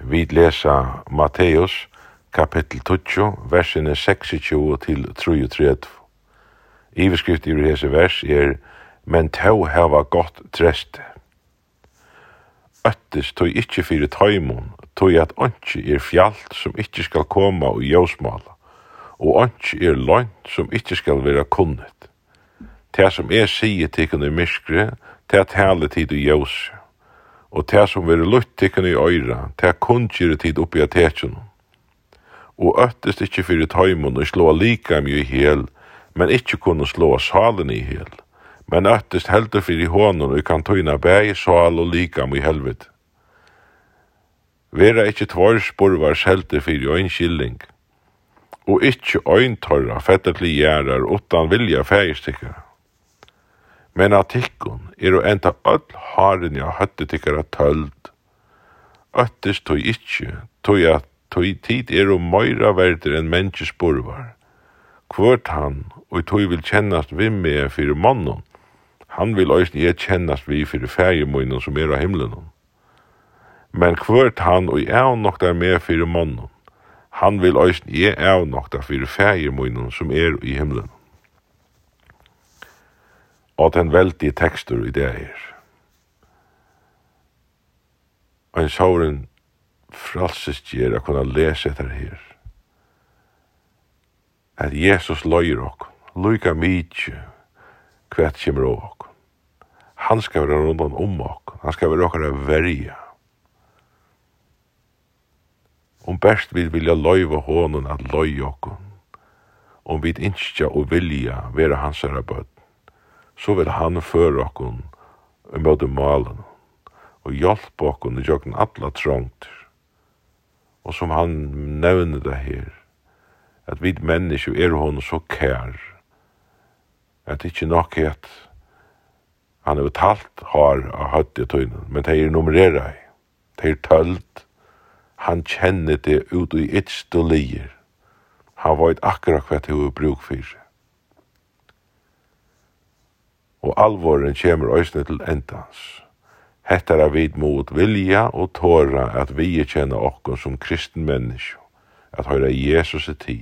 Vi lesa Matteus kapitel 20, versene 26 til 33. Iverskrift i hese vers men tau hava gott treste. Øttes tog ikkje fyrir taimon, tog at ontje fjalt som ikkje skal koma og ljósmala, og ontje løgnt som ikkje skal vera kunnet. Det som sige tikkun i myskre, det tale tid i ljós, og det som vera lutt tikkun i øyra, det kunngjere tid oppi av tekjun. Og øttes ikkje fyrir taimon og slå lika mye i hel, men ikkje kunne slå salen i hel. Men øttest heldur fyrir hånden og kan tøyna bæg, sal og likam i helvete. Vera ikkje tvar spurvar heldur fyrir ein skilling, og ikkje ein torra fettetli gjerar utan vilja fægistikkara. Men at tikkun og enda öll haren ja høtte tikkara tøld. Øttest tøy ikkje, tøy tid møyra verder enn menneske spurvar. Kvart han, og tøy vil kjennast vi med fyrir mannen, han vil òsne kjennast vi fyrir fægemunnen som av himmelen. Men kvart han og nokta med fyrir mannen, han vil òsne nokta fyrir fægemunnen som i himmelen. Og den veldige tekster i det En sauren fralsestjer å kunne lese etter her. At Jesus løyer okkur, lukka mykje hvert kommer okkur. Han skal være rundt om okkur, han skal være okkur av verja. Best vi vilja løyva hånden at løy okkur, vi innskja og vilja være hans herre bøtt, så vil han føre okkur i møte malen, og hjelpe okkur i jøkken alla trångter. Og som han nevner det her, at vi mennesker hon så kær, at ikkje nok at han har talt har av høtt i tøynen, men det nummerera i, det tølt, han kjenner det ut i ytst og lier. Han vet akkurat hva det er bruk for. Og alvoren kommer òsne til endans. Hettar er vid mot vilja og tåra at vi kjenner okkur som kristen menneske, at høyra Jesus til.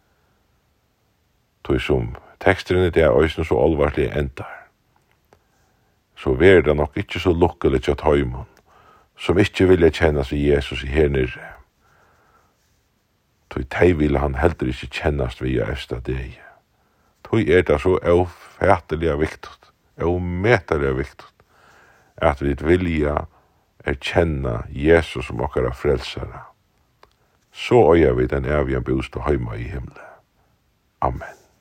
Tog som teksterne det òsne så alvarlig endar. Så er det nok ikkje så lukkelig at høymon, som ikkje vilja kjennast vi Jesus i her nere. Tog teg vil han heller ikkje kjennast vi eftir deg. Tog det så ofattelig viktigt, ometelig viktigt, at vi vilja kjenna Jesus som okkara frelsara. Så øya vi den evige bostad heima i himmelen. Amen.